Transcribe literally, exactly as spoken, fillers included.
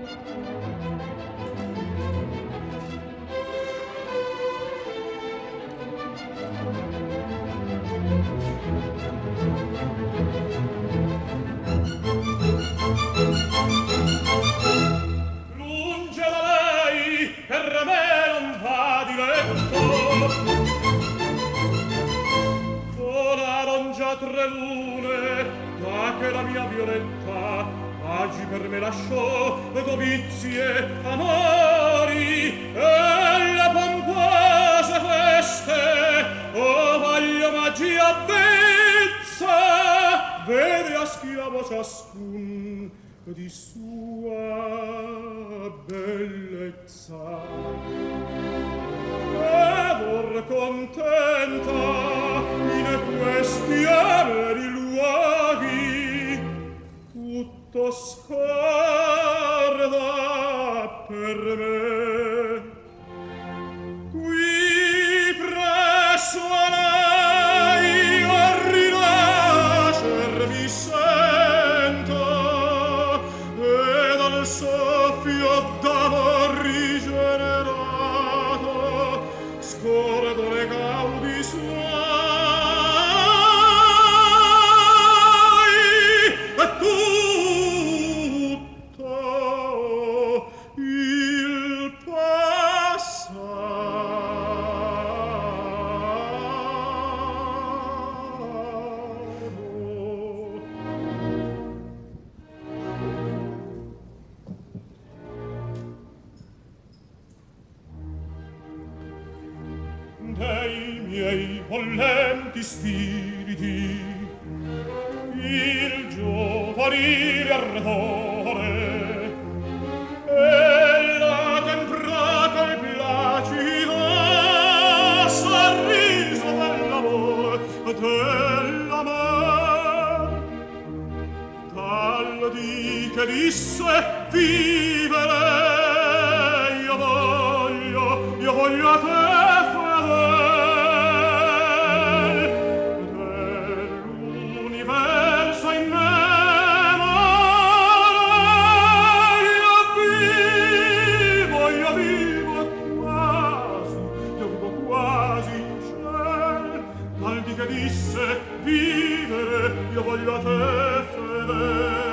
tre lune da che la mia Violetta agi per me lasciò dovizie, amori e le pompose feste. Oh, voglio magia vezza, vede a schiavo ciascun di sua bellezza. Ed or contenta in questi ameri luoghi tutto scorda per me. Qui presso a lei a rinascer vi sento e dal soffio d'amor rigenerato scordo le gaudi suoi. Dei miei volenti spiriti il giovanile ardore e la temprata e placida sorriso dell'amore dell'amor dal dì che disse vivere io voglio io voglio a te disse vivere io voglio a te fedele.